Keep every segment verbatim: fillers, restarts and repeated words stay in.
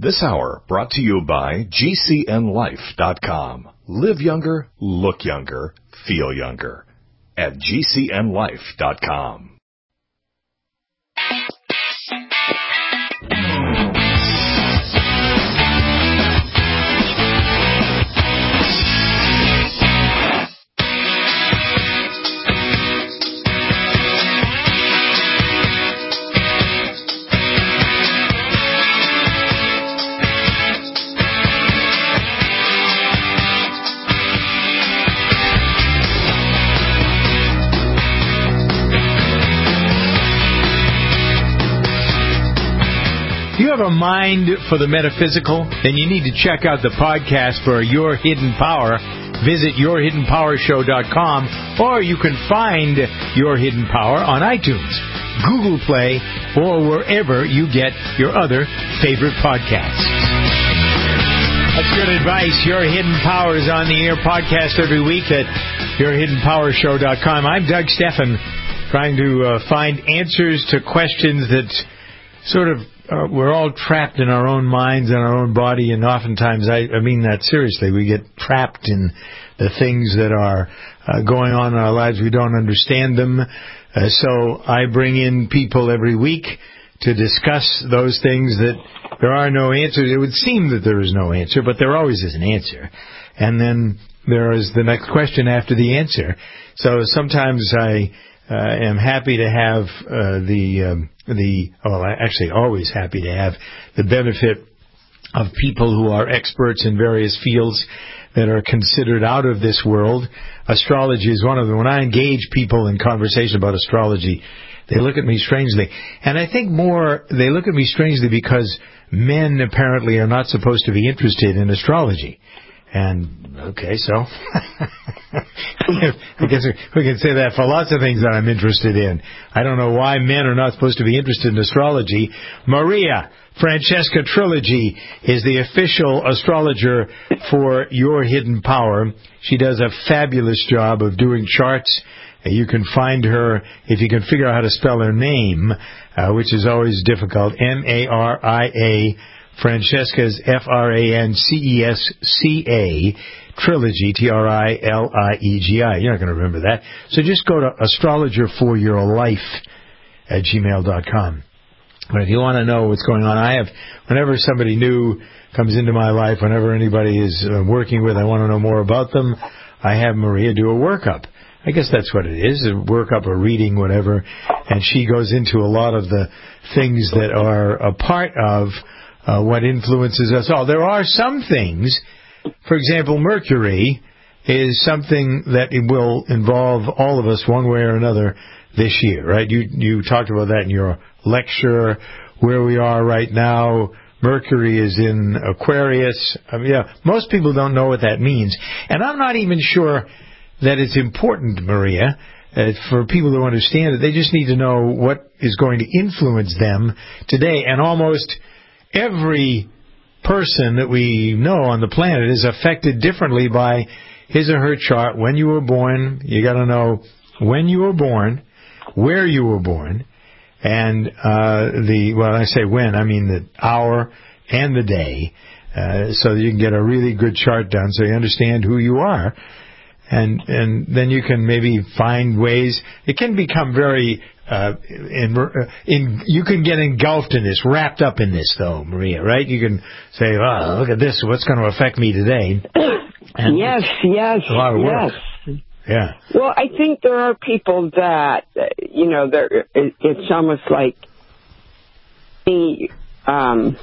This hour brought to you by G C N life dot com. Live younger, look younger, feel younger at G C N life dot com. If you have a mind for the metaphysical, then you need to check out the podcast for Your Hidden Power. Visit your hidden power show dot com, or you can find Your Hidden Power on iTunes, Google Play, or wherever you get your other favorite podcasts. That's good advice. Your Hidden Power is on the air podcast every week at your hidden power show dot com. I'm Doug Steffen, trying to uh, find answers to questions that sort of Uh, we're all trapped in our own minds and our own body, and oftentimes, I, I mean that seriously, we get trapped in the things that are uh, going on in our lives. We don't understand them. Uh, so I bring in people every week to discuss those things that there are no answers. It would seem that there is no answer, but there always is an answer. And then there is the next question after the answer. So sometimes I uh, am happy to have uh, the... Um, the well, actually always happy to have the benefit of people who are experts in various fields that are considered out of this world. Astrology is one of them. When I engage people in conversation about astrology, they look at me strangely. And I think more, they look at me strangely because men apparently are not supposed to be interested in astrology. And, okay, so I guess we can say that for lots of things that I'm interested in. I don't know why men are not supposed to be interested in astrology. Maria Francesca Trilogy is the official astrologer for Your Hidden Power. She does a fabulous job of doing charts. You can find her if you can figure out how to spell her name, uh, which is always difficult, M A R I A Francesca's F R A N C E S C A, Trilogy, T R I L I E G I. You're not going to remember that. So just go to astrologer for your life at gmail dot com. But if you want to know what's going on, I have, whenever somebody new comes into my life, whenever anybody is uh, working with, I want to know more about them, I have Maria do a workup. I guess that's what it is, a workup, a reading, whatever. And she goes into a lot of the things that are a part of Uh, what influences us all. There are some things, for example, Mercury is something that it will involve all of us one way or another this year, right? You you talked about that in your lecture, where we are right now. Mercury is in Aquarius. I mean, yeah, most people don't know what that means. And I'm not even sure that it's important, Maria, uh, for people to understand it. They just need to know what is going to influence them today. And almost every person that we know on the planet is affected differently by his or her chart. When you were born, you got to know when you were born, where you were born, and uh, the, well, I say when, I mean the hour and the day, uh, so that you can get a really good chart done so you understand who you are. And and then you can maybe find ways. It can become very uh, in, in you can get engulfed in this, wrapped up in this, though, Maria. Right? You can say, "Oh, look at this. What's going to affect me today?" And yes, yes, a lot of work. yes. Yeah. Well, I think there are people that you know, there. It, it's almost like the. Um,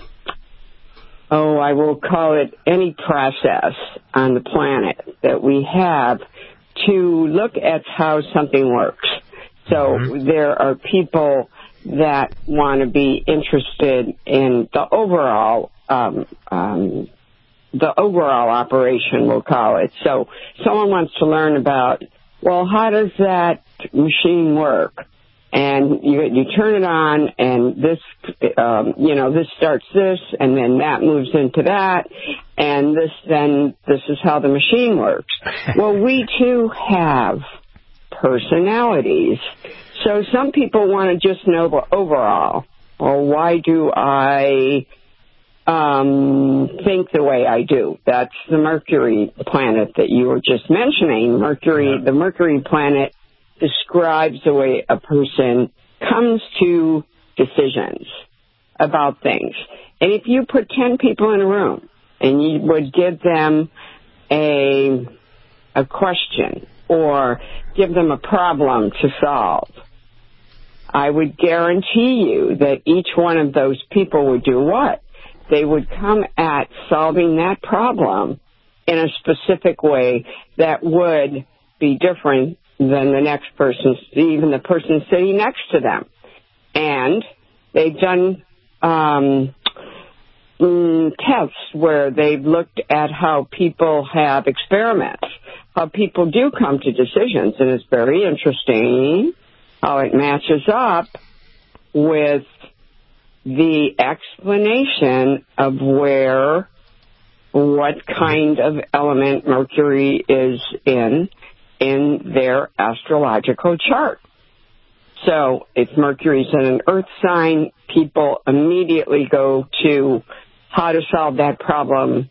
Oh, I will call it any process on the planet that we have to look at how something works. So mm-hmm. there are people that want to be interested in the overall, um, um, the overall operation, we'll call it. So someone wants to learn about, well, how does that machine work? And you you turn it on, and this, um, you know, this starts this, and then that moves into that, and this then this is how the machine works. Well, we too have personalities. So some people want to just know the overall. Well, why do I um, think the way I do. That's the Mercury planet that you were just mentioning. Mercury, yeah. The Mercury planet describes the way a person comes to decisions about things. And if you put ten people in a room and you would give them a a question or give them a problem to solve, I would guarantee you that each one of those people would do what? They would come at solving that problem in a specific way that would be different than the next person, even the person sitting next to them. And they've done um, mm, tests where they've looked at how people have experiments, how people do come to decisions, and it's very interesting how it matches up with the explanation of where, what kind of element Mercury is in, in their astrological chart. So if Mercury's in an earth sign, people immediately go to how to solve that problem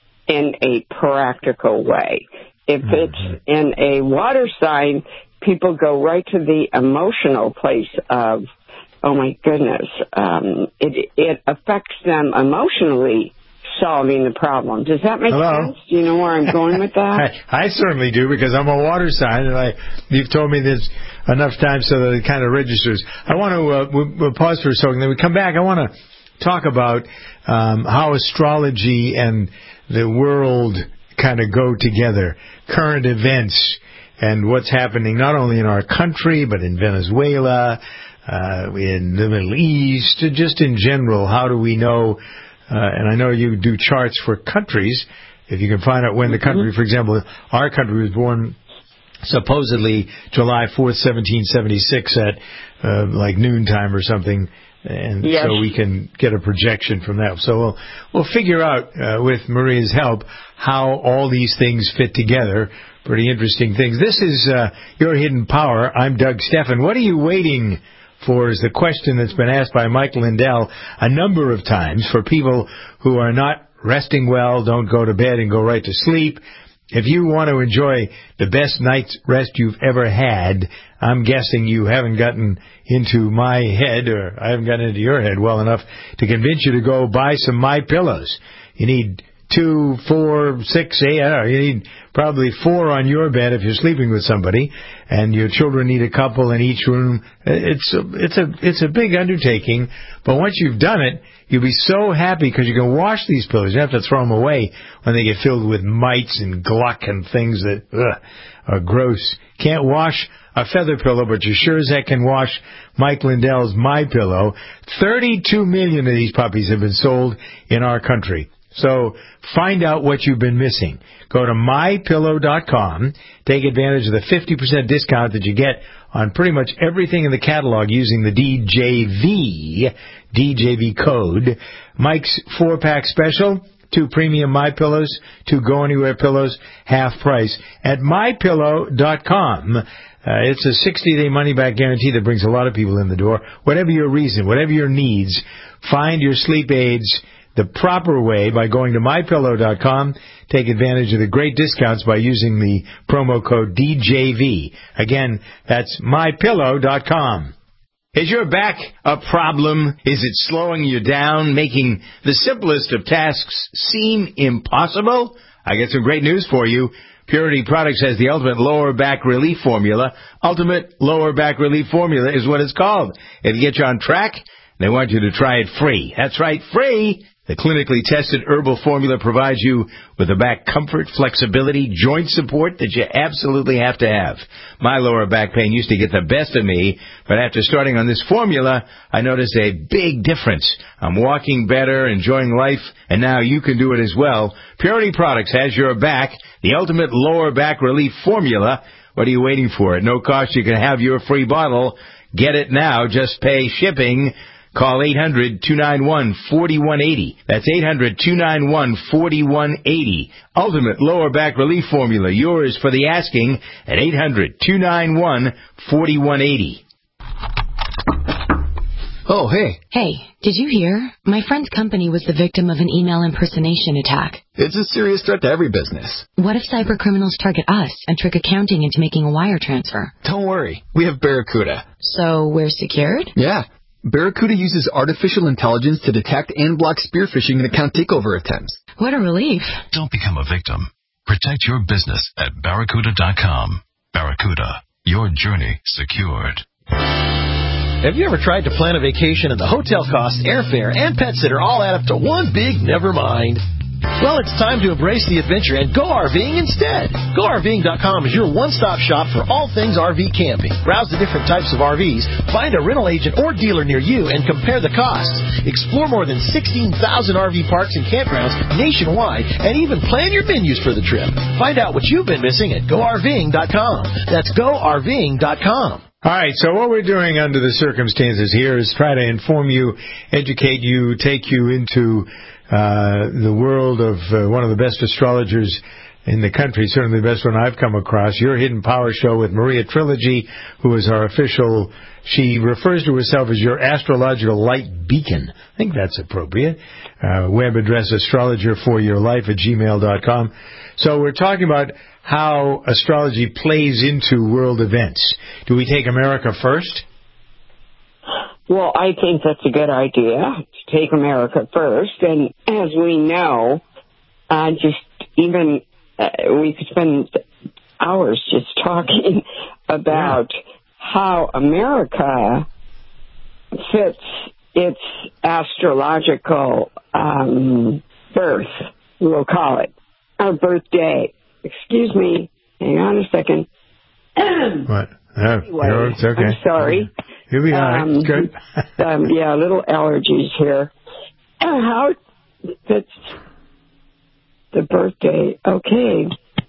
in a practical way. If mm-hmm. it's in a water sign, people go right to the emotional place of, oh my goodness, um, it, it affects them emotionally solving the problem. Does that make Hello? sense? Do you know where I'm going with that? I, I certainly do, because I'm a water sign, and I you've told me this enough times so that it kind of registers. I want to uh, we'll, we'll pause for a second, then we come back. I want to talk about um, how astrology and the world kind of go together, current events, and what's happening not only in our country, but in Venezuela, uh, in the Middle East, just in general. How do we know? Uh, and I know you do charts for countries. If you can find out when the country, for example, our country was born supposedly July fourth, seventeen seventy-six at uh, like noontime or something. And yes. So we can get a projection from that. So we'll, we'll figure out, uh, with Maria's help, how all these things fit together. Pretty interesting things. This is uh, Your Hidden Power. I'm Doug Stephan. What are you waiting for is the question that's been asked by Mike Lindell a number of times for people who are not resting well, don't go to bed and go right to sleep. If you want to enjoy the best night's rest you've ever had, I'm guessing you haven't gotten into my head, or I haven't gotten into your head well enough to convince you to go buy some My Pillows. You need two, four, six, eight, I don't know, you need probably four on your bed if you're sleeping with somebody, and your children need a couple in each room. It's a, it's a, it's a big undertaking, but once you've done it, you'll be so happy because you can wash these pillows. You don't have to throw them away when they get filled with mites and gluck and things that ugh, are gross. Can't wash a feather pillow, but you sure as heck can wash Mike Lindell's My Pillow. thirty-two million of these puppies have been sold in our country. So find out what you've been missing. Go to my pillow dot com. Take advantage of the fifty percent discount that you get on pretty much everything in the catalog using the D J V, D J V code. Mike's four-pack special, two premium My Pillows, two Go Anywhere pillows, half price at my pillow dot com. Uh, it's a sixty-day money-back guarantee that brings a lot of people in the door. Whatever your reason, whatever your needs, find your sleep aids the proper way by going to my pillow dot com. Take advantage of the great discounts by using the promo code D J V. Again, that's my pillow dot com. Is your back a problem? Is it slowing you down, making the simplest of tasks seem impossible? I got some great news for you. Purity Products has the ultimate lower back relief formula. Ultimate lower back relief formula is what it's called. It'll get you on track. They want you to try it free. That's right, free. The clinically tested herbal formula provides you with the back comfort, flexibility, joint support that you absolutely have to have. My lower back pain used to get the best of me, but after starting on this formula, I noticed a big difference. I'm walking better, enjoying life, and now you can do it as well. Purity Products has your back, the ultimate lower back relief formula. What are you waiting for? At no cost, you can have your free bottle. Get it now. Just pay shipping. Call eight hundred, two nine one, four one eight zero. That's eight hundred, two nine one, four one eight zero. Ultimate Lower Back Relief Formula. Yours for the asking at eight hundred, two nine one, four one eight zero. Oh, hey. Hey, did you hear? My friend's company was the victim of an email impersonation attack. It's a serious threat to every business. What if cyber criminals target us and trick accounting into making a wire transfer? Don't worry. We have Barracuda. So we're secured? Yeah. Barracuda uses artificial intelligence to detect and block spear phishing and account takeover attempts. What a relief. Don't become a victim. Protect your business at barracuda dot com. Barracuda, your journey secured. Have you ever tried to plan a vacation and the hotel costs, airfare, and pet sitter all add up to one big never mind? Well, it's time to embrace the adventure and go RVing instead. Go R V ing dot com is your one-stop shop for all things R V camping. Browse the different types of R Vs, find a rental agent or dealer near you, and compare the costs. Explore more than sixteen thousand R V parks and campgrounds nationwide, and even plan your menus for the trip. Find out what you've been missing at go R V ing dot com. That's go R V ing dot com. All right, so what we're doing under the circumstances here is try to inform you, educate you, take you into uh, the world of uh, one of the best astrologers in the country, certainly the best one I've come across, Your Hidden Power Show with Maria Trilogy, who is our official, she refers to herself as your astrological light beacon. I think that's appropriate. Uh, web address astrologer for your life at gmail dot com. So we're talking about how astrology plays into world events. Do we take America first? Well, I think that's a good idea, to take America first. And as we know, uh, just even uh, we could spend hours just talking about yeah. how America fits its astrological um, birth, we'll call it, our birthday. Excuse me. Hang on a second. What? Oh, anyway, no, it's okay. I'm sorry. You'll be all right. Um, Good. um, yeah, little allergies here. How fits the birthday? Okay.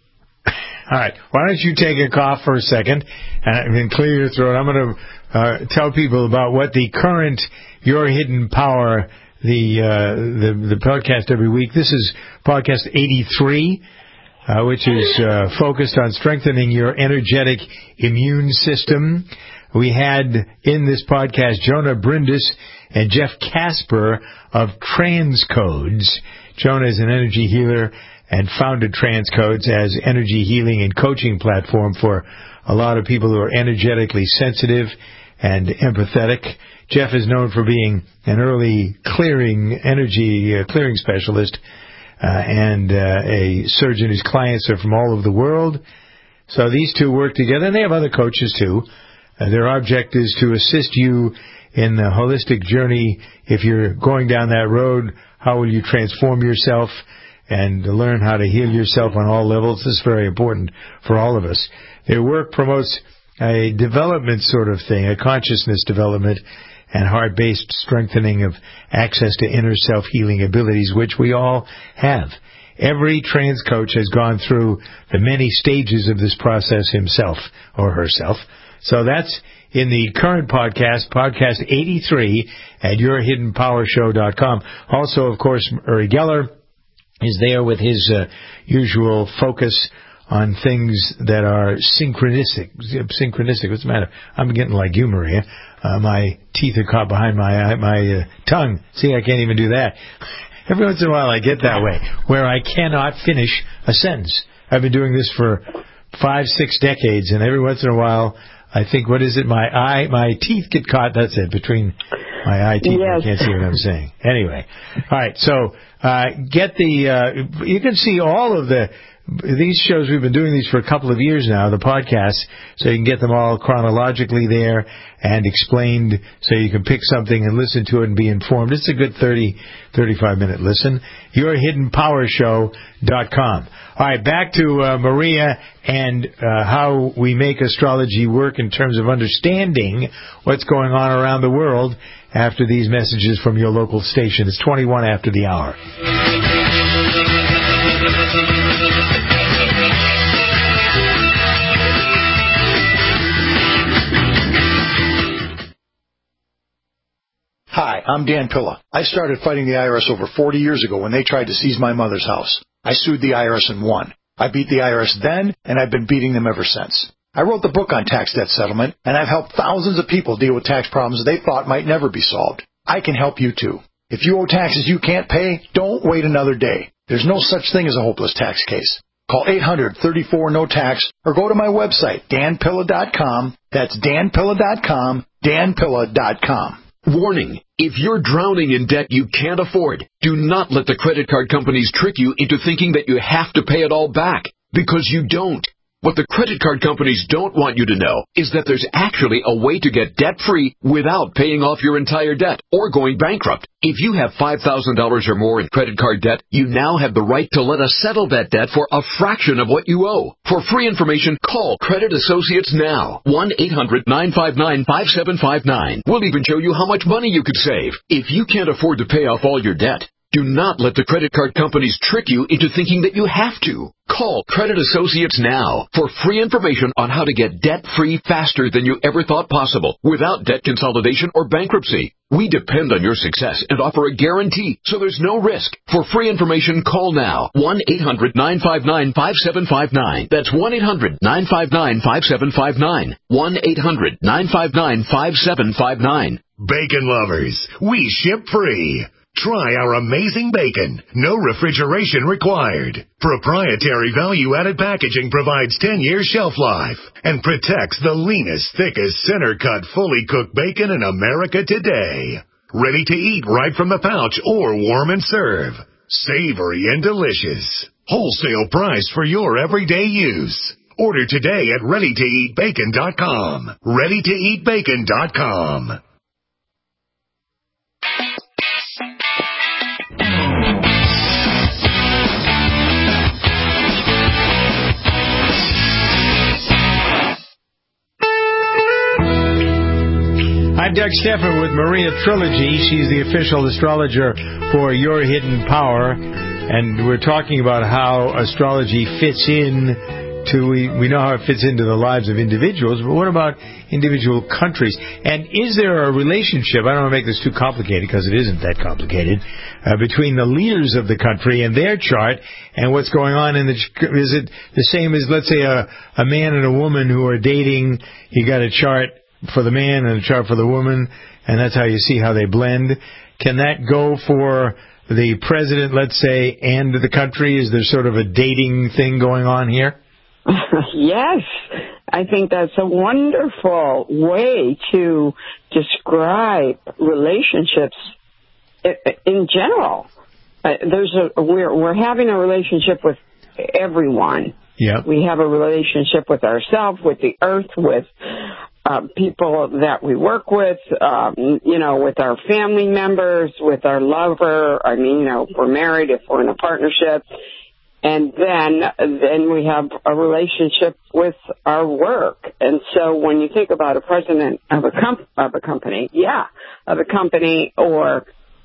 All right. Why don't you take a cough for a second and then clear your throat? I'm going to uh, tell people about what the current Your Hidden Power, the uh, the the podcast every week. This is podcast eighty-three. Uh, which is uh, focused on strengthening your energetic immune system. We had in this podcast Jonah Brindis and Jeff Casper of Transcodes. Jonah is an energy healer and founded Transcodes as energy healing and coaching platform for a lot of people who are energetically sensitive and empathetic. Jeff is known for being an early clearing energy uh, clearing specialist. Uh, and uh, a surgeon whose clients are from all over the world. So these two work together, and they have other coaches too. Uh, their object is to assist you in the holistic journey. If you're going down that road, how will you transform yourself and learn how to heal yourself on all levels? This is very important for all of us. Their work promotes a development sort of thing, a consciousness development, and heart-based strengthening of access to inner self-healing abilities, which we all have. Every trans coach has gone through the many stages of this process himself or herself. So that's in the current podcast, podcast eighty-three at your hidden power show dot com. Also, of course, Uri Geller is there with his uh, usual focus on things that are synchronistic. Synchronistic, what's the matter? I'm getting like you, Maria. Uh, my teeth are caught behind my my uh, tongue. See, I can't even do that. Every once in a while I get that way, where I cannot finish a sentence. I've been doing this for five, six decades, and every once in a while I think, what is it? My eye, my teeth get caught. That's it, between my eye teeth. Yes. I can't see what I'm saying. Anyway, all right. So uh, get the. Uh, you can see all of the. These shows, we've been doing these for a couple of years now, the podcasts, so you can get them all chronologically there and explained so you can pick something and listen to it and be informed. It's a good thirty, thirty-five minute listen. your hidden power show dot com. All right, back to uh, Maria and uh, how we make astrology work in terms of understanding what's going on around the world after these messages from your local station. It's twenty-one after the hour. Hi, I'm Dan Pilla. I started fighting the I R S over forty years ago when they tried to seize my mother's house. I sued the I R S and won. I beat the I R S then, and I've been beating them ever since. I wrote the book on tax debt settlement, and I've helped thousands of people deal with tax problems they thought might never be solved. I can help you too. If you owe taxes you can't pay, don't wait another day. There's no such thing as a hopeless tax case. Call eight hundred, thirty-four, no tax or go to my website, dan pilla dot com. That's dan pilla dot com, dan pilla dot com. Warning, if you're drowning in debt you can't afford, do not let the credit card companies trick you into thinking that you have to pay it all back, because you don't. What the credit card companies don't want you to know is that there's actually a way to get debt-free without paying off your entire debt or going bankrupt. If you have five thousand dollars or more in credit card debt, you now have the right to let us settle that debt for a fraction of what you owe. For free information, call Credit Associates now. one eight hundred, nine five nine, five seven five nine. We'll even show you how much money you could save. If you can't afford to pay off all your debt, do not let the credit card companies trick you into thinking that you have to. Call Credit Associates now for free information on how to get debt-free faster than you ever thought possible without debt consolidation or bankruptcy. We depend on your success and offer a guarantee, so there's no risk. For free information, call now. one eight hundred, nine five nine, five seven five nine. That's one eight hundred, nine five nine, five seven five nine. one eight hundred, nine five nine, five seven five nine. Bacon lovers, we ship free. Try our amazing bacon. No refrigeration required. Proprietary value-added packaging provides ten years shelf life and protects the leanest, thickest, center-cut, fully cooked bacon in America today. Ready to eat right from the pouch or warm and serve. Savory and delicious. Wholesale price for your everyday use. Order today at ready to eat bacon dot com. ready to eat bacon dot com. I'm Doug Stephan with Maria Trilogy. She's the official astrologer for Your Hidden Power. And we're talking about how astrology fits in to, we, we know how it fits into the lives of individuals, but what about individual countries? And is there a relationship, I don't want to make this too complicated because it isn't that complicated, uh, between the leaders of the country and their chart and what's going on in the, is it the same as, let's say, a, a man and a woman who are dating, you got a chart for the man and a chart for the woman, and that's how you see how they blend. Can that go for the president, let's say, and the country? Is there sort of a dating thing going on here? Yes. I think that's a wonderful way to describe relationships in general. Uh, there's a we're we're having a relationship with everyone. Yeah. We have a relationship with ourselves, with the earth, with uh, people that we work with, um, you know, with our family members, with our lover. I mean, you know, if we're married, if we're in a partnership. And then then we have a relationship with our work. And so when you think about a president of a, com- of a company, yeah, of a company or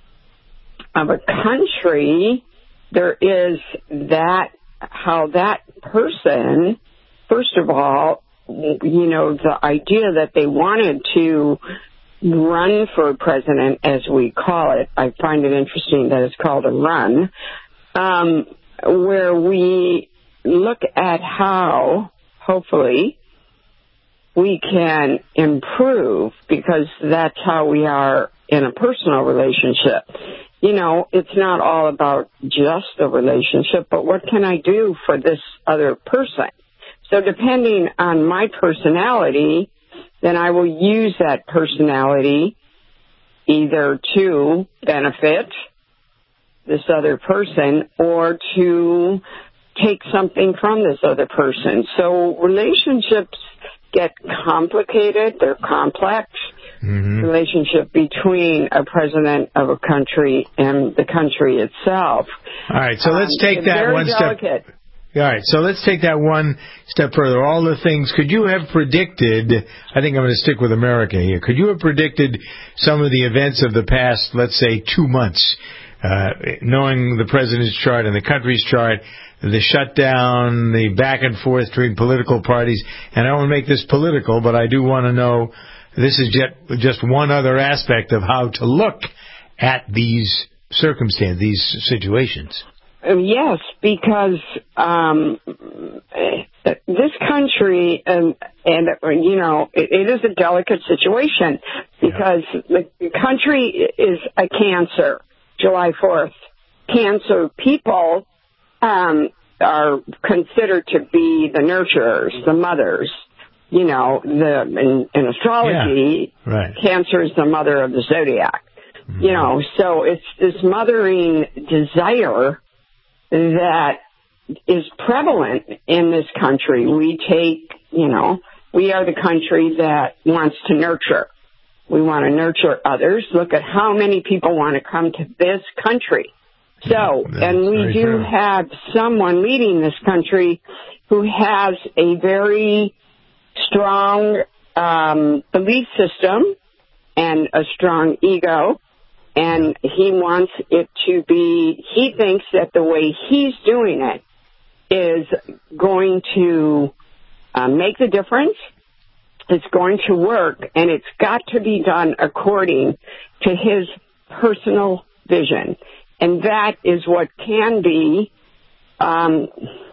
of a country, there is that, how that person, first of all, you know, the idea that they wanted to run for president, as we call it, I find it interesting that it's called a run, um, where we look at how, hopefully, we can improve, because that's how we are in a personal relationship. You know, it's not all about just a relationship, but what can I do for this other person? So depending on my personality, then I will use that personality either to benefit this other person or to take something from this other person. So relationships get complicated. They're complex. Mm-hmm. Relationship between a president of a country and the country itself. All right, so let's take um, that one delicate. step. All right, so let's take that one step further. All the things, could you have predicted, I think I'm going to stick with America here, could you have predicted some of the events of the past, let's say, two months, uh, knowing the president's chart and the country's chart, the shutdown, the back and forth between political parties? And I don't want to make this political, but I do want to know, this is just, just one other aspect of how to look at these circumstances, these situations. yes, because um, this country, and, and you know, it, it is a delicate situation because yeah. the country is a cancer. July fourth, cancer people um, are considered to be the nurturers, the mothers. You know, the in, in astrology, yeah. right. Cancer is the mother of the zodiac. Mm-hmm. You know, so it's this mothering desire that is prevalent in this country. We take, you know, we are the country that wants to nurture. We want to nurture others. Look at how many people want to come to this country. So, That's and we do true. have someone leading this country who has a very strong um, belief system and a strong ego, and he wants it to be, he thinks that the way he's doing it is going to uh, make the difference, it's going to work, and it's got to be done according to his personal vision. And that is what can be, um,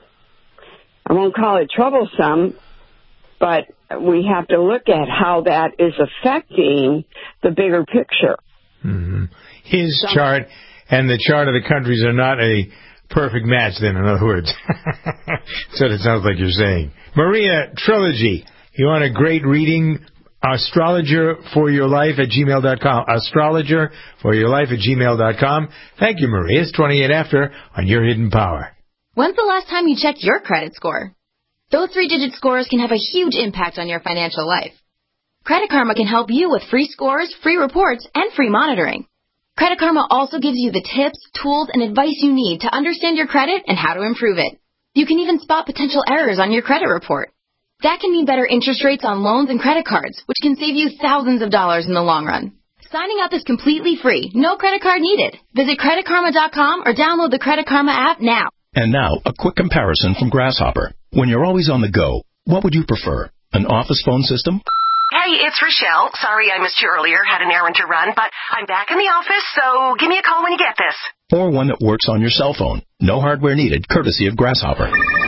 I won't call it troublesome, but we have to look at how that is affecting the bigger picture. Mm-hmm. His so, chart and the chart of the countries are not a perfect match, then, in other words. That's what it sounds like you're saying. Maria Trilogy, you want a great reading? Astrologer for your life at gmail dot com. Astrologer for your life at gmail dot com. Thank you, Maria. It's twenty-eight after on Your Hidden Power. When's the last time you checked your credit score? Those three-digit scores can have a huge impact on your financial life. Credit Karma can help you with free scores, free reports, and free monitoring. Credit Karma also gives you the tips, tools, and advice you need to understand your credit and how to improve it. You can even spot potential errors on your credit report. That can mean better interest rates on loans and credit cards, which can save you thousands of dollars in the long run. Signing up is completely free. No credit card needed. Visit credit karma dot com or download the Credit Karma app now. And now, a quick comparison from Grasshopper. When you're always on the go, what would you prefer? An office phone system? Hey, it's Rochelle. Sorry I missed you earlier. Had an errand to run, but I'm back in the office, so give me a call when you get this. Or one that works on your cell phone. No hardware needed, courtesy of Grasshopper.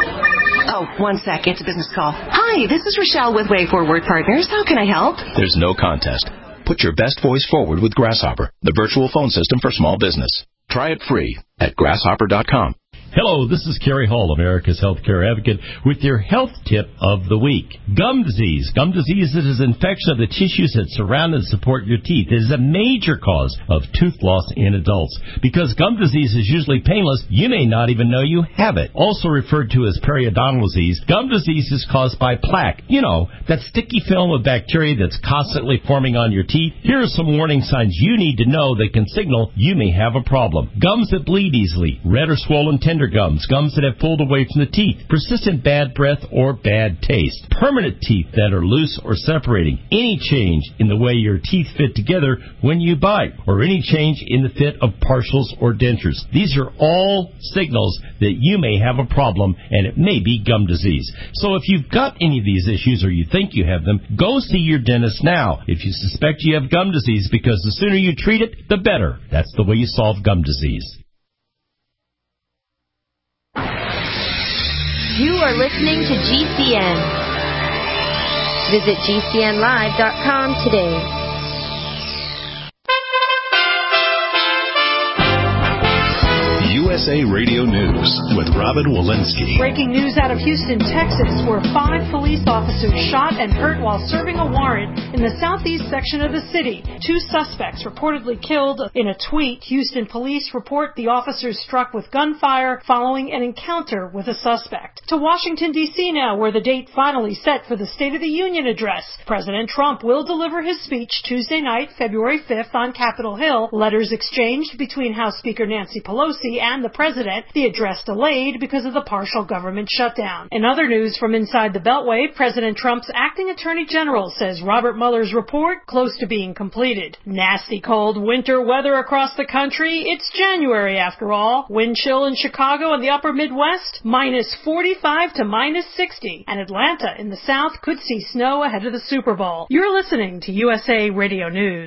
Oh, one sec. It's a business call. Hi, this is Rochelle with Way Forward Partners. How can I help? There's no contest. Put your best voice forward with Grasshopper, the virtual phone system for small business. Try it free at grasshopper dot com. Hello, this is Kerry Hall, America's healthcare advocate, with your health tip of the week. Gum disease. Gum disease is an infection of the tissues that surround and support your teeth. It is a major cause of tooth loss in adults. Because gum disease is usually painless, you may not even know you have it. Also referred to as periodontal disease, gum disease is caused by plaque. You know, that sticky film of bacteria that's constantly forming on your teeth. Here are some warning signs you need to know that can signal you may have a problem. Gums that bleed easily, red or swollen tender gums, gums that have pulled away from the teeth, persistent bad breath or bad taste, permanent teeth that are loose or separating, any change in the way your teeth fit together when you bite, or any change in the fit of partials or dentures. These are all signals that you may have a problem, and it may be gum disease. So if you've got any of these issues or you think you have them, go see your dentist now if you suspect you have gum disease, because the sooner you treat it, the better. That's the way you solve gum disease. You are listening to G C N. Visit G C N live dot com today. U S A Radio News with Robin Walensky. Breaking news out of Houston, Texas, where five police officers shot and hurt while serving a warrant in the southeast section of the city. Two suspects reportedly killed. In a tweet, Houston police report the officers struck with gunfire following an encounter with a suspect. To Washington, D C now, where the date finally set for the State of the Union address. President Trump will deliver his speech Tuesday night, February fifth, on Capitol Hill. Letters exchanged between House Speaker Nancy Pelosi and the president, the address delayed because of the partial government shutdown. In other news from inside the Beltway, President Trump's acting attorney general says Robert Mueller's report close to being completed. Nasty cold winter weather across the country. It's January after all. Wind chill in Chicago and the upper Midwest, minus forty-five to minus sixty. And Atlanta in the south could see snow ahead of the Super Bowl. You're listening to U S A Radio News.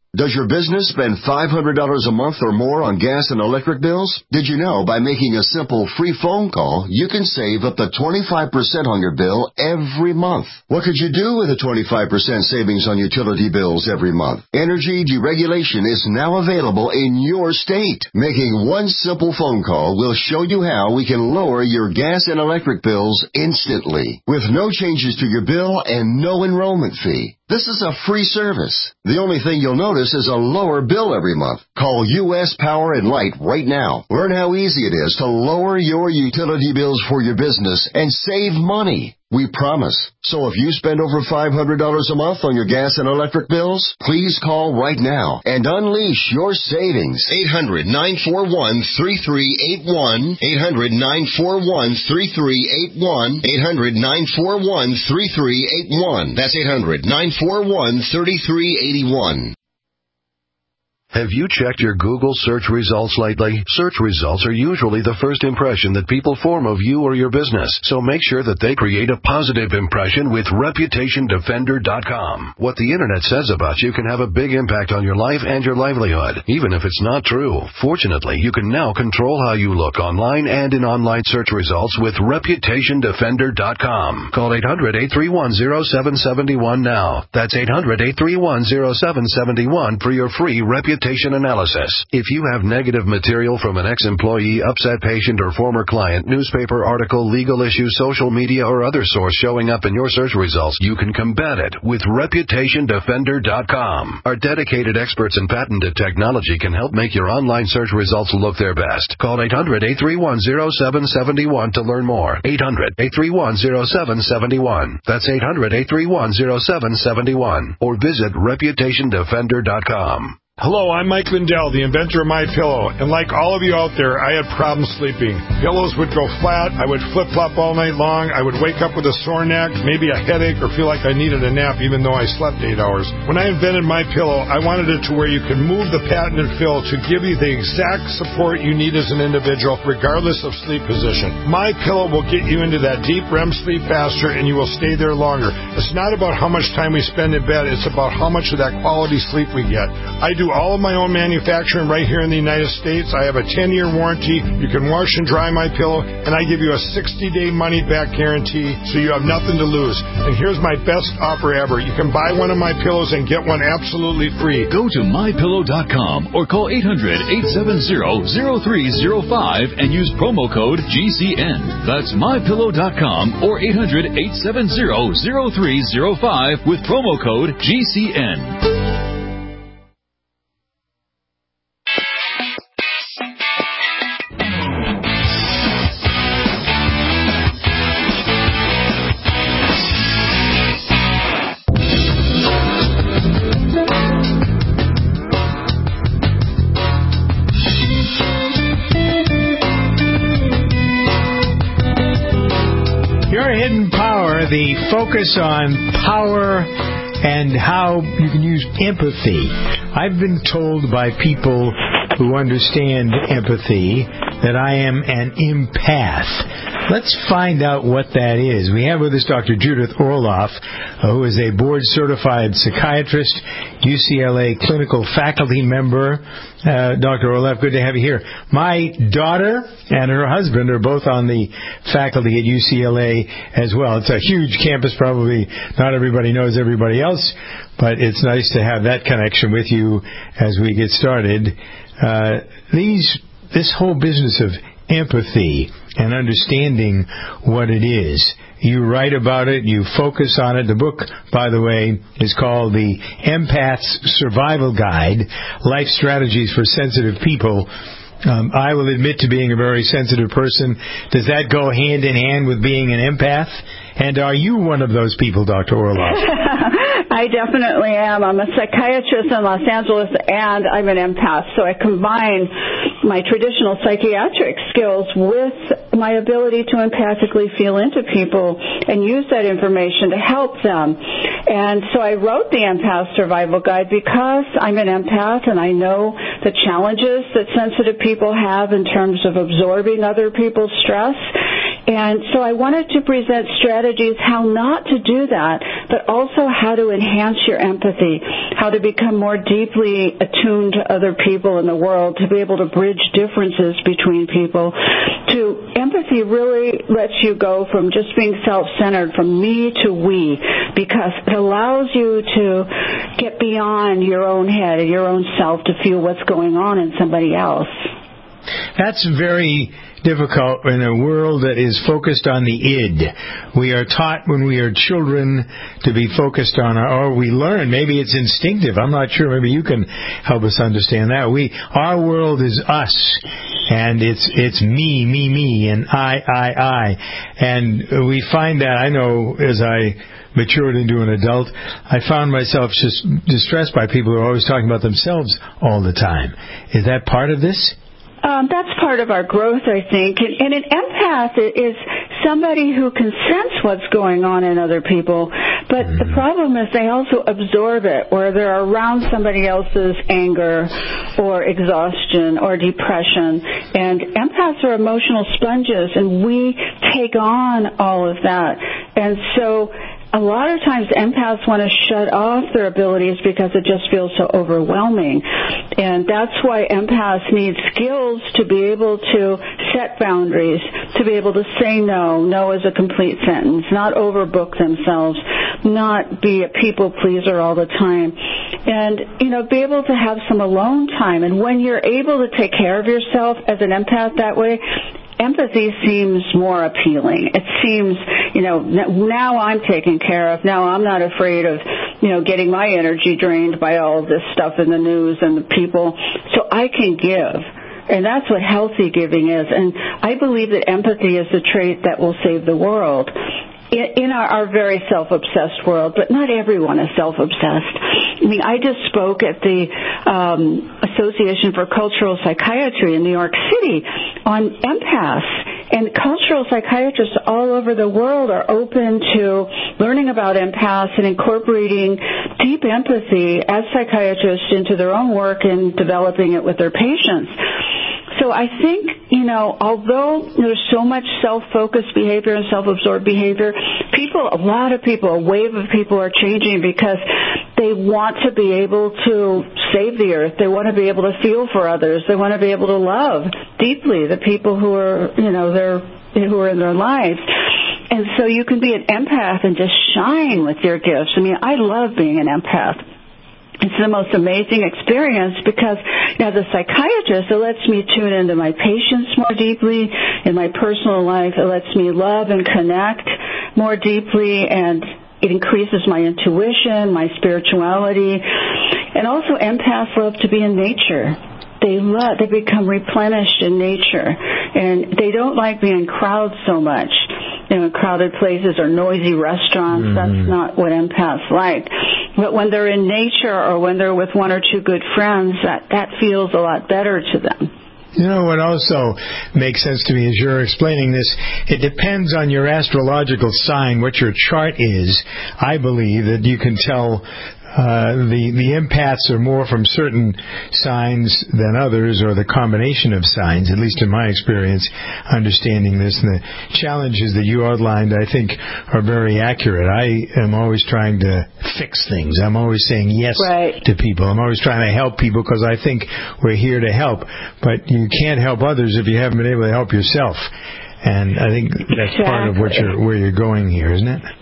Does your business spend five hundred dollars a month or more on gas and electric bills? Did you know by making a simple free phone call, you can save up to twenty-five percent on your bill every month? What could you do with a twenty-five percent savings on utility bills every month? Energy deregulation is now available in your state. Making one simple phone call will show you how we can lower your gas and electric bills instantly, with no changes to your bill and no enrollment fee. This is a free service. The only thing you'll notice is a lower bill every month. Call U S Power and Light right now. Learn how easy it is to lower your utility bills for your business and save money. We promise. So if you spend over five hundred dollars a month on your gas and electric bills, please call right now and unleash your savings. eight hundred, nine four one, three three eight one. eight hundred, nine four one, three three eight one. eight hundred, nine four one, three three eight one. That's eight hundred, nine four one, three three eight one. Have you checked your Google search results lately? Search results are usually the first impression that people form of you or your business, so make sure that they create a positive impression with Reputation Defender dot com. What the Internet says about you can have a big impact on your life and your livelihood, even if it's not true. Fortunately, you can now control how you look online and in online search results with Reputation Defender dot com. Call eight hundred, eight three one, zero seven seven one now. That's eight hundred, eight three one, zero seven seven one for your free Reputation analysis. If you have negative material from an ex-employee, upset patient, or former client, newspaper article, legal issue, social media, or other source showing up in your search results, you can combat it with Reputation Defender dot com. Our dedicated experts in patented technology can help make your online search results look their best. Call eight hundred, eight three one, zero seven seven one to learn more. eight hundred, eight three one, zero seven seven one. That's eight hundred, eight three one, zero seven seven one. Or visit Reputation Defender dot com. Hello, I'm Mike Lindell, the inventor of MyPillow, and like all of you out there, I had problems sleeping. Pillows would go flat, I would flip-flop all night long, I would wake up with a sore neck, maybe a headache, or feel like I needed a nap even though I slept eight hours. When I invented MyPillow, I wanted it to where you can move the patented fill to give you the exact support you need as an individual, regardless of sleep position. MyPillow will get you into that deep R E M sleep faster, and you will stay there longer. It's not about how much time we spend in bed, it's about how much of that quality sleep we get. I do all of my own manufacturing right here in the United States. I have a ten-year warranty. You can wash and dry my pillow, and I give you a sixty-day money-back guarantee, so you have nothing to lose. And here's my best offer ever. You can buy one of my pillows and get one absolutely free. Go to my pillow dot com or call eight hundred, eight seven zero, zero three zero five and use promo code G C N. That's my pillow dot com or eight hundred, eight seven zero, zero three zero five with promo code G C N. The focus on power and how you can use empathy. I've been told by people who understand empathy that I am an empath. Let's find out what that is. We have with us Doctor Judith Orloff, who is a board-certified psychiatrist, U C L A clinical faculty member. Uh, Doctor Orloff, good to have you here. My daughter and her husband are both on the faculty at U C L A as well. It's a huge campus. Probably not everybody knows everybody else, but it's nice to have that connection with you as we get started. Uh, these, this whole business of empathy and understanding what it is. You write about it, you focus on it. The book, by the way, is called The Empath's Survival Guide, Life Strategies for Sensitive People. Um, I will admit to being a very sensitive person. Does that go hand in hand with being an empath? And are you one of those people, Doctor Orloff? I definitely am. I'm a psychiatrist in Los Angeles, and I'm an empath. So I combine my traditional psychiatric skills with my ability to empathically feel into people and use that information to help them. And so I wrote the Empath Survival Guide because I'm an empath and I know the challenges that sensitive people have in terms of absorbing other people's stress. And so I wanted to present strategies how not to do that, but also how to enhance your empathy, how to become more deeply attuned to other people in the world, to be able to bridge differences between people. To empathy really lets you go from just being self-centered, from me to we, because it allows you to get beyond your own head and your own self to feel what's going on in somebody else. That's very difficult in a world that is focused on the id. We are taught when we are children to be focused on our, or we learn, maybe it's instinctive, I'm not sure, maybe you can help us understand that. We, our world is us, and it's it's me, me, me, and I, I, I. And we find that, I know, as I matured into an adult, I found myself just distressed by people who are always talking about themselves all the time. Is that part of this? Um, that's part of our growth, I think. And, and an empath is somebody who can sense what's going on in other people, but mm-hmm. the problem is they also absorb it, where they're around somebody else's anger or exhaustion or depression. And empaths are emotional sponges, and we take on all of that. And so a lot of times empaths want to shut off their abilities because it just feels so overwhelming. And that's why empaths need skills to be able to set boundaries, to be able to say no, no is a complete sentence, not overbook themselves, not be a people pleaser all the time. And, you know, be able to have some alone time. And when you're able to take care of yourself as an empath that way, empathy seems more appealing. It seems, you know, now I'm taken care of. Now I'm not afraid of, you know, getting my energy drained by all of this stuff in the news and the people. So I can give. And that's what healthy giving is. And I believe that empathy is the trait that will save the world. In our, our very self-obsessed world, but not everyone is self-obsessed. I mean, I just spoke at the um, Association for Cultural Psychiatry in New York City on empaths, and cultural psychiatrists all over the world are open to learning about empaths and incorporating deep empathy as psychiatrists into their own work and developing it with their patients. So I think, you know, although there's so much self-focused behavior and self-absorbed behavior, people, a lot of people, a wave of people are changing because they want to be able to save the earth. They want to be able to feel for others. They want to be able to love deeply the people who are, you know, they're, who are in their lives. And so you can be an empath and just shine with your gifts. I mean, I love being an empath. It's the most amazing experience because, as a psychiatrist, it lets me tune into my patients more deeply. In my personal life, it lets me love and connect more deeply, and it increases my intuition, my spirituality. And also, empaths love to be in nature. They love, they become replenished in nature, and they don't like being in crowds so much. You know, crowded places or noisy restaurants, mm-hmm. that's not what empaths like. But when they're in nature or when they're with one or two good friends, that, that feels a lot better to them. You know what also makes sense to me as you're explaining this, it depends on your astrological sign, what your chart is. I believe that you can tell Uh, the, the empaths are more from certain signs than others, or the combination of signs, at least in my experience, understanding this. And the challenges that you outlined, I think, are very accurate. I am always trying to fix things. I'm always saying yes right. to people. I'm always trying to help people because I think we're here to help. But you can't help others if you haven't been able to help yourself. And I think that's exactly. part of what you're, where you're going here, isn't it?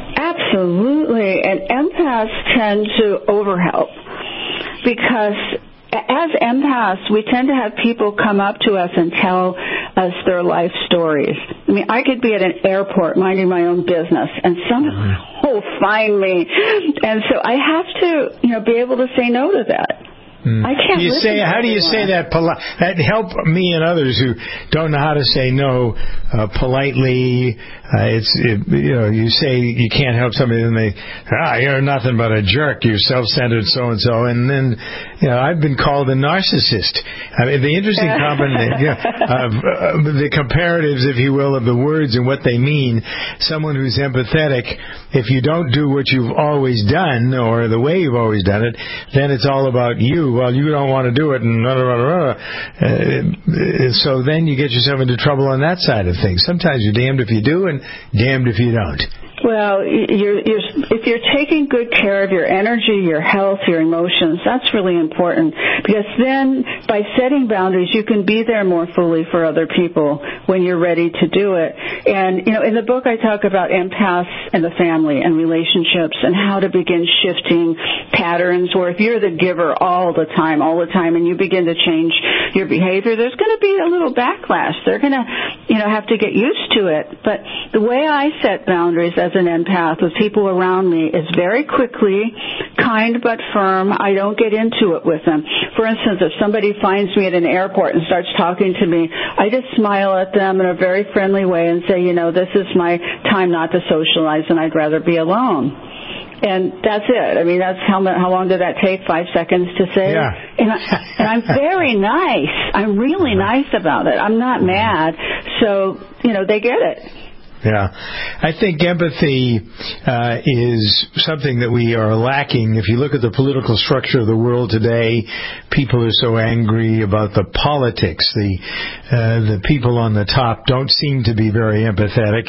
Absolutely. And empaths tend to overhelp because as empaths, we tend to have people come up to us and tell us their life stories. I mean, I could be at an airport minding my own business, and someone will find me. And so I have to, you know, be able to say no to that. Mm. I can't do you say, how do you say that? Poli- that help me and others who don't know how to say no uh, politely. Uh, it's it, you know you say you can't help somebody, and they ah you're nothing but a jerk. You're self-centered, so and so, and then you know I've been called a narcissist. I mean the interesting combination, you know, of uh, the comparatives, if you will, of the words and what they mean. Someone who's empathetic, if you don't do what you've always done or the way you've always done it, then it's all about you. do. Well, you don't want to do it, and blah, blah, blah, blah. Uh, so then you get yourself into trouble on that side of things. Sometimes you're damned if you do and damned if you don't. Well, you're, you're, if you're taking good care of your energy, your health, your emotions, that's really important, because then by setting boundaries, you can be there more fully for other people when you're ready to do it. And, you know, in the book I talk about empaths and the family and relationships and how to begin shifting patterns where if you're the giver all the time, all the time, and you begin to change your behavior, there's going to be a little backlash. They're going to, you know, have to get used to it. But the way I set boundaries as an empath with people around me is very quickly, kind but firm. I don't get into it with them. For instance, if somebody finds me at an airport and starts talking to me, I just smile at them in a very friendly way and say, you know, this is my time not to socialize and I'd rather be alone. And that's it. I mean, that's how how long did that take? Five seconds to say? Yeah. And, I, and I'm very nice. I'm really nice about it. I'm not mad. So, you know, they get it. Yeah. I think empathy uh, is something that we are lacking. If you look at the political structure of the world today, people are so angry about the politics. The uh, the people on the top don't seem to be very empathetic,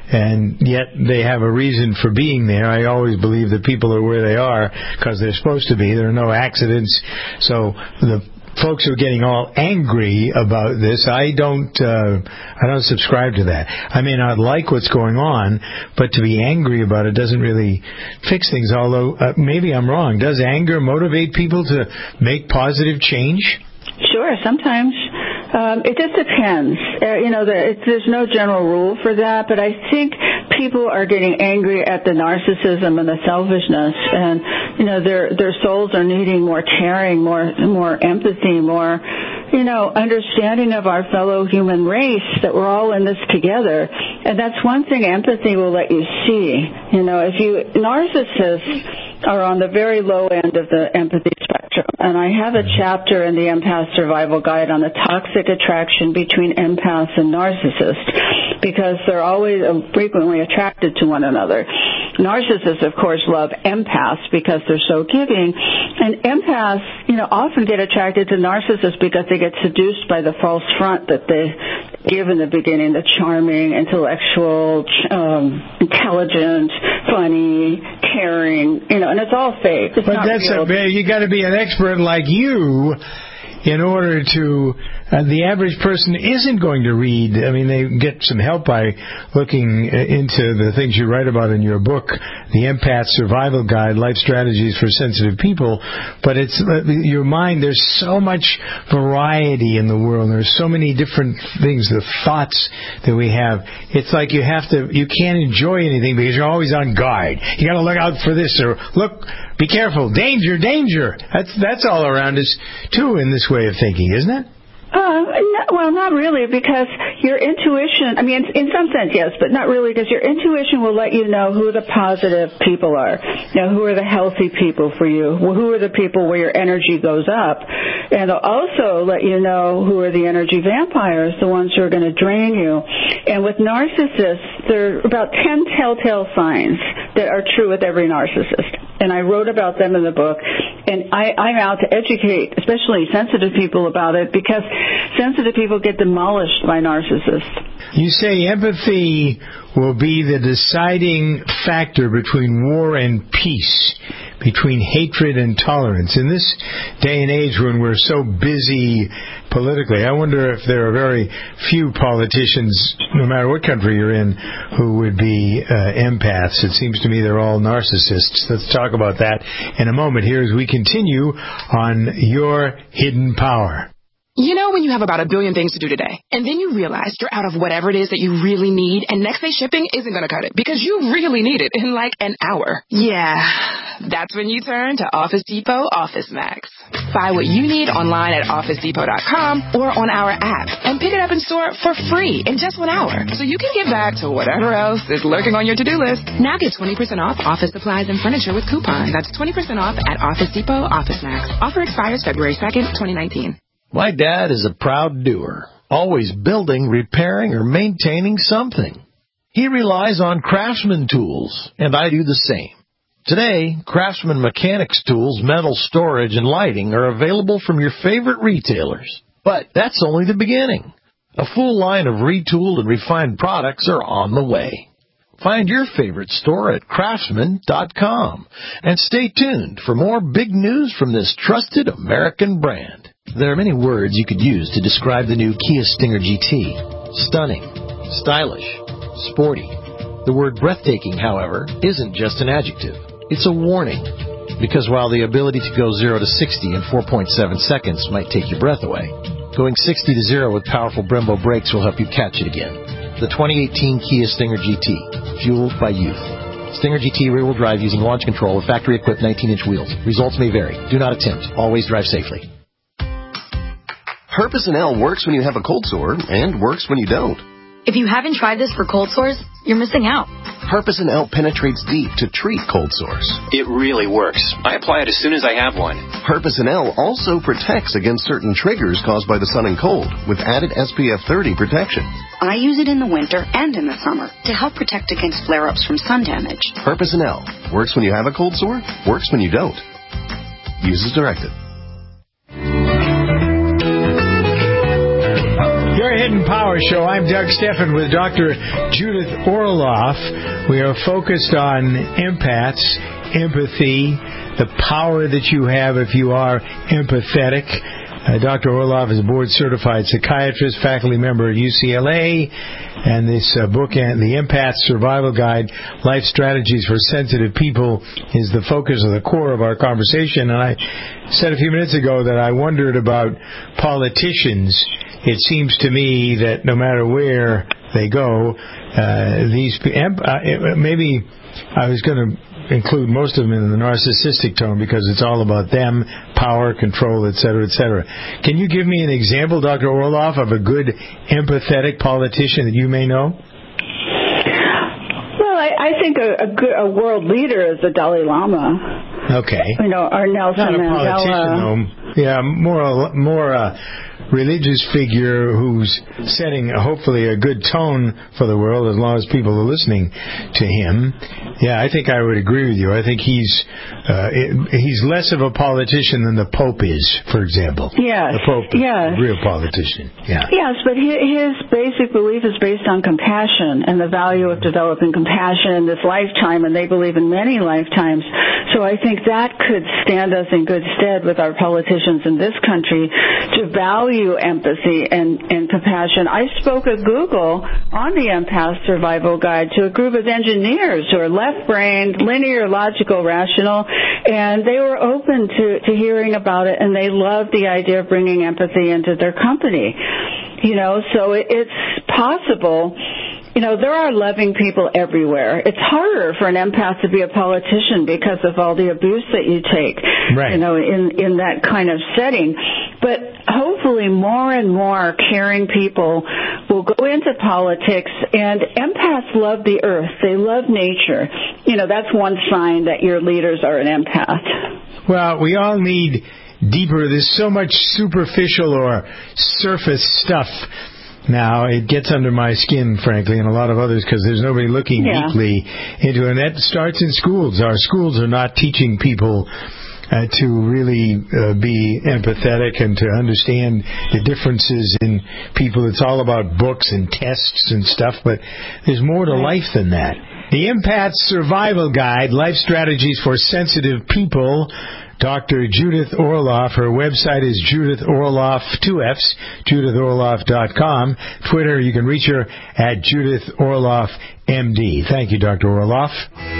and yet they have a reason for being there. I always believe that people are where they are because they're supposed to be. There are no accidents. So the folks who are getting all angry about this, I don't uh, I don't subscribe to that. I may not like what's going on, but to be angry about it doesn't really fix things, although uh, maybe I'm wrong. Does anger motivate people to make positive change? Sure, sometimes. Um, it just depends. Uh, you know, the, it, there's no general rule for that, but I think people are getting angry at the narcissism and the selfishness, and you know, their their souls are needing more caring, more more empathy, more, you know, understanding of our fellow human race, that we're all in this together. And that's one thing empathy will let you see. You know, if you narcissists are on the very low end of the empathy spectrum. And I have a chapter in the Empath Survival Guide on the toxic attraction between empaths and narcissists, because they're always frequently attracted to one another. Narcissists, of course, love empaths because they're so giving. And empaths, you know, often get attracted to narcissists because they get seduced by the false front that they give in the beginning, the charming, intellectual, um, intelligent, funny, caring, you know, and it's all fake. It's but not that's real. a, you got to be an expert like you in order to, uh, the average person isn't going to read. I mean, they get some help by looking into the things you write about in your book, The Empath Survival Guide, Life Strategies for Sensitive People. But it's uh, your mind, there's so much variety in the world. There's so many different things, the thoughts that we have. It's like you have to, you can't enjoy anything because you're always on guard. You got to look out for this, or look, be careful, danger, danger. That's, that's all around us, too, in this way of thinking, isn't it? Uh, no, well, not really, because your intuition, I mean, in some sense, yes, but not really, because your intuition will let you know who the positive people are, you know, who are the healthy people for you, who are the people where your energy goes up, and it'll also let you know who are the energy vampires, the ones who are going to drain you. And with narcissists, there are about ten telltale signs that are true with every narcissist. And I wrote about them in the book, and I, I'm out to educate, especially sensitive people, about it, because sensitive people get demolished by narcissists. You say empathy will be the deciding factor between war and peace, between hatred and tolerance. In this day and age when we're so busy politically, I wonder if there are very few politicians, no matter what country you're in, who would be uh, empaths. It seems to me they're all narcissists. Let's talk about that in a moment here as we continue on Your Hidden Power. You know when you have about a billion things to do today, and then you realize you're out of whatever it is that you really need, and next day shipping isn't going to cut it because you really need it in like an hour. Yeah, that's when you turn to Office Depot Office Max. Buy what you need online at office depot dot com or on our app, and pick it up in store for free in just one hour, so you can get back to whatever else is lurking on your to-do list. Now get twenty percent off office supplies and furniture with coupon. That's twenty percent off at Office Depot Office Max. Offer expires February second, twenty nineteen. My dad is a proud doer, always building, repairing, or maintaining something. He relies on Craftsman tools, and I do the same. Today, Craftsman Mechanics tools, metal storage, and lighting are available from your favorite retailers. But that's only the beginning. A full line of retooled and refined products are on the way. Find your favorite store at craftsman dot com. And stay tuned for more big news from this trusted American brand. There are many words you could use to describe the new Kia Stinger G T. Stunning, stylish, sporty. The word breathtaking, however, isn't just an adjective. It's a warning. Because while the ability to go zero to sixty in four point seven seconds might take your breath away, going sixty to zero with powerful Brembo brakes will help you catch it again. The twenty eighteen Kia Stinger G T, fueled by youth. Stinger G T rear-wheel drive using launch control with factory-equipped nineteen-inch wheels. Results may vary. Do not attempt. Always drive safely. Herpes and L works when you have a cold sore and works when you don't. If you haven't tried this for cold sores, you're missing out. Herpes and L penetrates deep to treat cold sores. It really works. I apply it as soon as I have one. Herpes and L also protects against certain triggers caused by the sun and cold with added S P F thirty protection. I use it in the winter and in the summer to help protect against flare-ups from sun damage. Herpes and L works when you have a cold sore, works when you don't. Use as directed. Your Hidden Power Show. I'm Doug Steffen with Doctor Judith Orloff. We are focused on empaths, empathy, the power that you have if you are empathetic. Uh, Doctor Orloff is a board-certified psychiatrist, faculty member at U C L A, and this uh, book, and The Empath Survival Guide, Life Strategies for Sensitive People, is the focus of the core of our conversation. And I said a few minutes ago that I wondered about politicians. It seems to me that no matter where they go, uh, these uh, maybe I was going to include most of them in the narcissistic tone because it's all about them, power, control, et cetera, et cetera. Can you give me an example, Doctor Orloff, of a good empathetic politician that you may know? Well, I, I think a, a, good, a world leader is the Dalai Lama. Okay. You know, or Nelson Not a Mandela. politician, though. Yeah, more more uh, religious figure who's setting, uh, hopefully, a good tone for the world as long as people are listening to him. Yeah, I think I would agree with you. I think he's uh, he's less of a politician than the Pope is, for example. Yes. The Pope is yes. a real politician. Yeah. Yes, but his basic belief is based on compassion and the value of developing compassion in this lifetime, and they believe in many lifetimes. So I think that could stand us in good stead with our politicians in this country to value empathy and, and compassion. I spoke at Google on the Empath Survival Guide to a group of engineers who are left-brained, linear, logical, rational, and they were open to, to hearing about it, and they loved the idea of bringing empathy into their company. You know, so it, it's possible. You know, there are loving people everywhere. It's harder for an empath to be a politician because of all the abuse that you take, right. you know, in, in that kind of setting. But hopefully more and more caring people will go into politics, and empaths love the earth. They love nature. You know, that's one sign that your leaders are an empath. Well, we all need deeper. There's so much superficial or surface stuff now. It gets under my skin, frankly, and a lot of others, because there's nobody looking yeah. deeply into it. And that starts in schools. Our schools are not teaching people uh, to really uh, be empathetic and to understand the differences in people. It's all about books and tests and stuff, but there's more to life than that. The Empath Survival Guide, Life Strategies for Sensitive People. Doctor Judith Orloff. Her website is Judith Orloff, two F's, judith orloff dot com. Twitter, you can reach her at Judith Orloff, M D. Thank you, Doctor Orloff.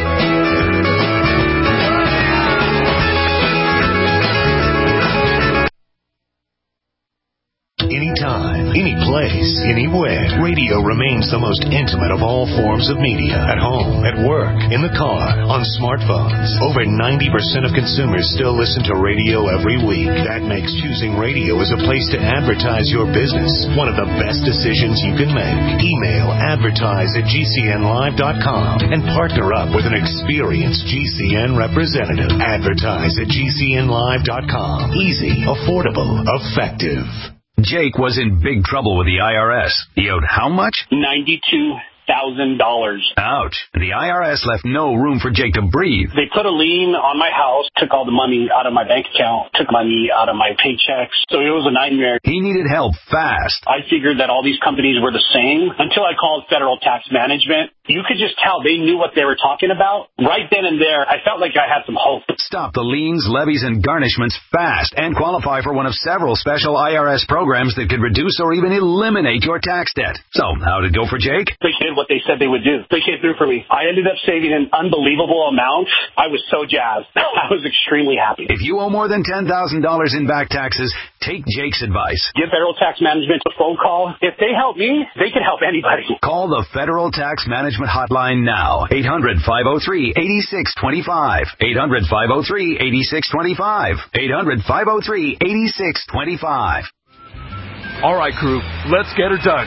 Anytime, any place, anywhere, radio remains the most intimate of all forms of media. At home, at work, in the car, on smartphones. Over ninety percent of consumers still listen to radio every week. That makes choosing radio as a place to advertise your business one of the best decisions you can make. Email advertise at G C N live dot com and partner up with an experienced G C N representative. Advertise at G C N live dot com. Easy, affordable, effective. Jake was in big trouble with the I R S. He owed how much? ninety-two thousand dollars. Ouch. The I R S left no room for Jake to breathe. They put a lien on my house, took all the money out of my bank account, took money out of my paychecks. So it was a nightmare. He needed help fast. I figured that all these companies were the same until I called Federal Tax Management. You could just tell they knew what they were talking about. Right then and there, I felt like I had some hope. Stop the liens, levies, and garnishments fast and qualify for one of several special I R S programs that could reduce or even eliminate your tax debt. So, how'd it go for Jake? They did what they said they would do. They came through for me. I ended up saving an unbelievable amount. I was so jazzed. I was extremely happy. If you owe more than ten thousand dollars in back taxes, take Jake's advice. Give Federal Tax Management a phone call. If they help me, they can help anybody. Call the Federal Tax Management Hotline now. eight hundred, five oh three, eight six two five. eight hundred, five oh three, eight six two five. eight hundred, five oh three, eight six two five. All right, crew, let's get her dug.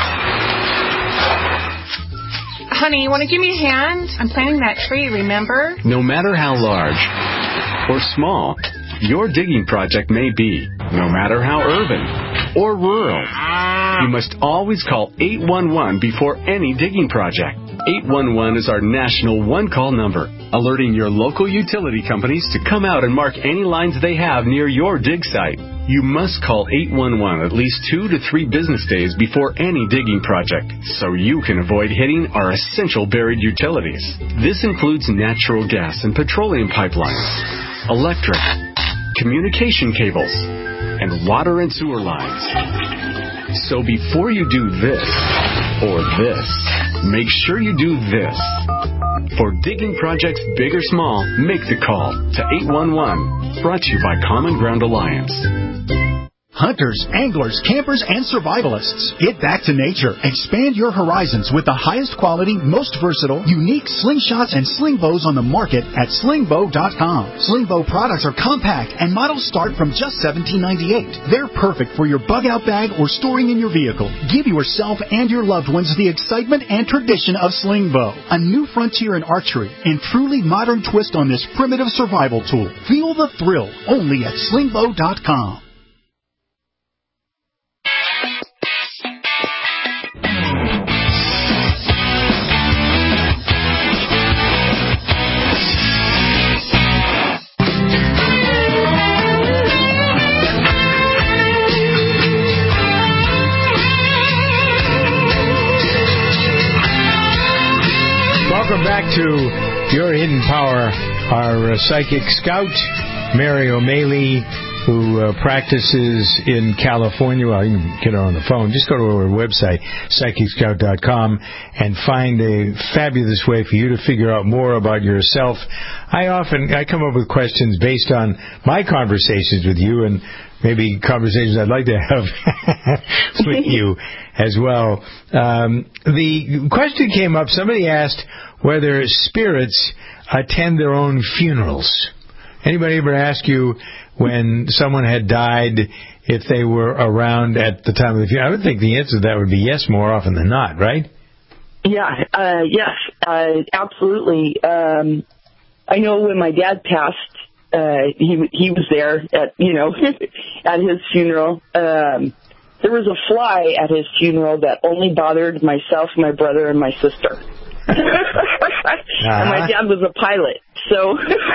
Honey, you want to give me a hand? I'm planting that tree, remember? No matter how large or small your digging project may be, no matter how urban or rural, you must always call eight one one before any digging project. eight one one is our national one-call number, alerting your local utility companies to come out and mark any lines they have near your dig site. You must call eight one one at least two to three business days before any digging project, so you can avoid hitting our essential buried utilities. This includes natural gas and petroleum pipelines, electric, communication cables, and water and sewer lines. So before you do this or this, make sure you do this. For digging projects big or small, make the call to eight one one. Brought to you by Common Ground Alliance. Hunters, anglers, campers, and survivalists. Get back to nature. Expand your horizons with the highest quality, most versatile, unique slingshots and sling bows on the market at sling bow dot com. Sling bow products are compact and models start from just seventeen ninety-eight. They're perfect for your bug out bag or storing in your vehicle. Give yourself and your loved ones the excitement and tradition of sling bow. A new frontier in archery and truly modern twist on this primitive survival tool. Feel the thrill only at sling bow dot com. Welcome back to Your Hidden Power. Our uh, psychic scout, Mary O'Malley, who uh, practices in California. Well, you can get her on the phone. Just go to our website, psychic scout dot com, and find a fabulous way for you to figure out more about yourself. I often I come up with questions based on my conversations with you and maybe conversations I'd like to have with you as well. Um, the question came up, somebody asked whether spirits attend their own funerals. Anybody ever ask you when someone had died if they were around at the time of the funeral? I would think the answer to that would be yes more often than not, right? Yeah, uh, yes, uh, absolutely. Um, I know when my dad passed, uh, he he was there at, you know, at his funeral. Um, there was a fly at his funeral that only bothered myself, my brother, and my sister. uh-huh. And my dad was a pilot, so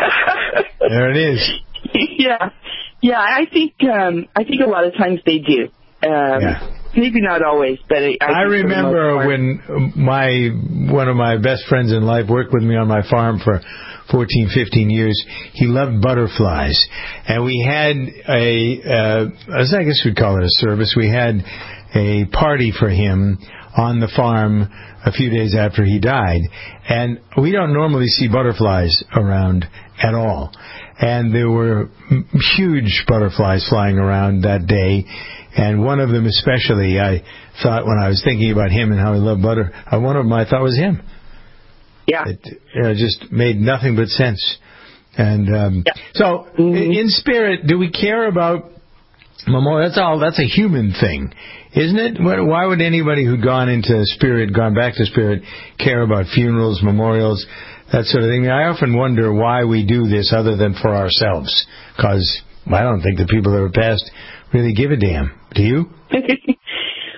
there it is. Yeah, yeah. I think um, I think a lot of times they do. Um, yeah. Maybe not always, but I, I, I remember when my one of my best friends in life worked with me on my farm for fourteen, fifteen years. He loved butterflies, and we had a, uh, I guess we'd call it a service. We had a party for him on the farm a few days after he died, and we don't normally see butterflies around at all. And there were huge butterflies flying around that day, and one of them especially, I thought when I was thinking about him and how he loved butter, one of them I thought was him. Yeah. It you know, just made nothing but sense. And um, yeah. so, mm-hmm. in spirit, do we care about memorial? That's all. That's a human thing, isn't it? Why would anybody who'd gone into spirit, gone back to spirit, care about funerals, memorials, that sort of thing? I mean, I often wonder why we do this other than for ourselves, because I don't think the people that are passed really give a damn. Do you?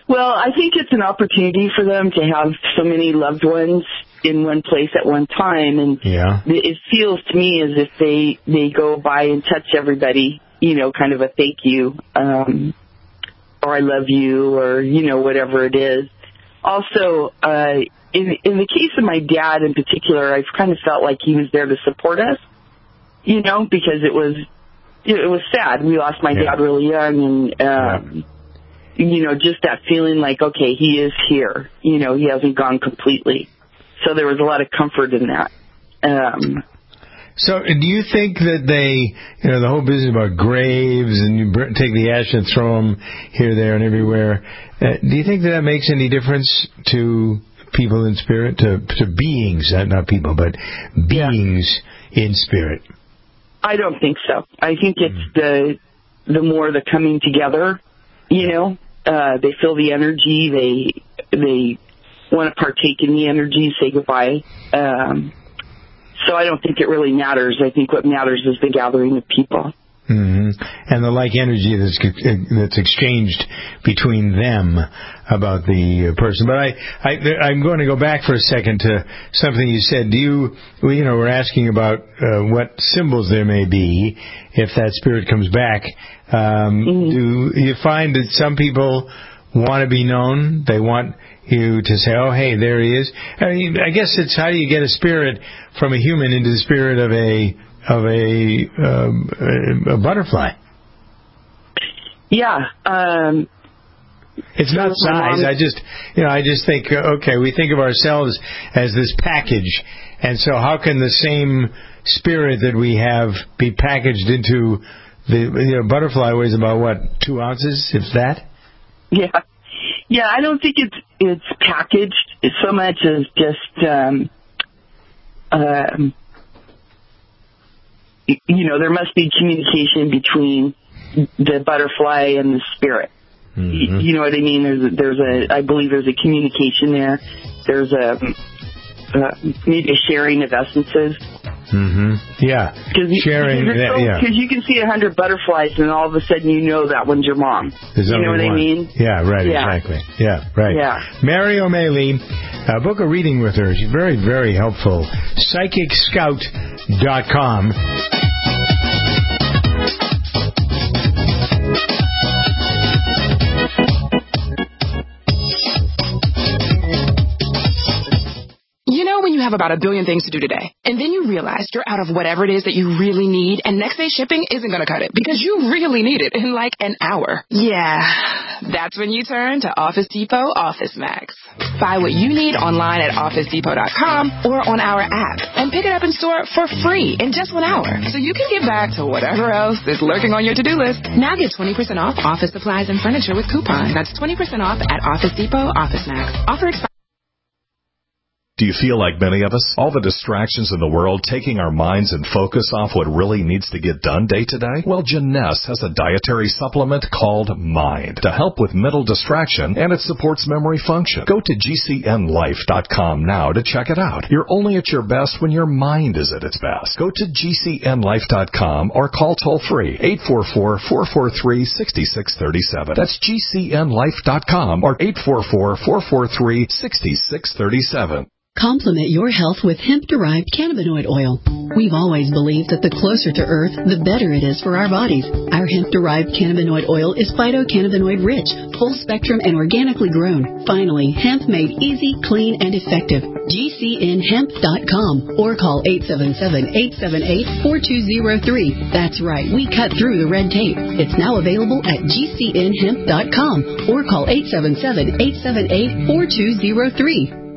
Well, I think it's an opportunity for them to have so many loved ones in one place at one time, and yeah. it feels to me as if they they go by and touch everybody, you know, kind of a thank you, um, or I love you, or, you know, whatever it is. Also, uh, in, in the case of my dad in particular, I've kind of felt like he was there to support us, you know, because it was, it was sad. We lost my yeah. dad really young, and, um, yeah. you know, just that feeling like, okay, he is here. You know, he hasn't gone completely. So there was a lot of comfort in that. Um, so do you think that they, you know, the whole business about graves and you take the ash and throw them here, there, and everywhere, uh, do you think that that makes any difference to people in spirit, to, to beings, not people, but beings yeah. in spirit? I don't think so. I think it's mm. the the more the coming together, you know, uh, they feel the energy, they they want to partake in the energy, say goodbye. Um, so I don't think it really matters. I think what matters is the gathering of people. Mm-hmm. And the like energy that's that's exchanged between them about the person. But I, I, I'm going to go back for a second to something you said. Do you, well, you know, we're asking about uh, what symbols there may be if that spirit comes back. Um, mm-hmm. Do you find that some people want to be known? They want you to say, oh, hey, there he is. I mean, I guess it's how do you get a spirit from a human into the spirit of a of a, um, a, a butterfly? Yeah. Um, it's not size. I just, you know, I just think, okay, we think of ourselves as this package, and so how can the same spirit that we have be packaged into the, you know, butterfly weighs about what, two ounces, if that? Yeah. Yeah, I don't think it's it's packaged so much as just, um, um, you know, there must be communication between the butterfly and the spirit. Mm-hmm. You know what I mean? There's a, there's a, I believe there's a communication there. There's a, uh, maybe a sharing of essences. Mm-hmm. Yeah. Cause, sharing. Because so, yeah. you can see a hundred butterflies and all of a sudden you know that one's your mom. There's you know what one. I mean? Yeah, right, yeah. exactly. Yeah, right. Yeah. Mary O'Malley, uh, book a reading with her. She's very, very helpful. Psychic Scout dot com. You know when you have about a billion things to do today, and then you realize you're out of whatever it is that you really need, and next day shipping isn't going to cut it because you really need it in like an hour. Yeah, that's when you turn to Office Depot Office Max. Buy what you need online at office depot dot com or on our app, and pick it up in store for free in just one hour, so you can get back to whatever else is lurking on your to-do list. Now get twenty percent off office supplies and furniture with coupon. That's twenty percent off at Office Depot Office Max. Offer expires. Do you feel like many of us? All the distractions in the world taking our minds and focus off what really needs to get done day to day? Well, Jeunesse has a dietary supplement called Mind to help with mental distraction, and it supports memory function. Go to G C N life dot com now to check it out. You're only at your best when your mind is at its best. Go to G C N life dot com or call toll-free eight four four, four four three, six six three seven. That's G C N life dot com or eight four four, four four three, six six three seven. Complement your health with hemp-derived cannabinoid oil. We've always believed that the closer to Earth, the better it is for our bodies. Our hemp-derived cannabinoid oil is phytocannabinoid-rich, full-spectrum, and organically grown. Finally, hemp made easy, clean, and effective. G C N hemp dot com or call eight seven seven, eight seven eight, four two zero three. That's right, we cut through the red tape. It's now available at G C N hemp dot com or call eight seven seven, eight seven eight, four two zero three.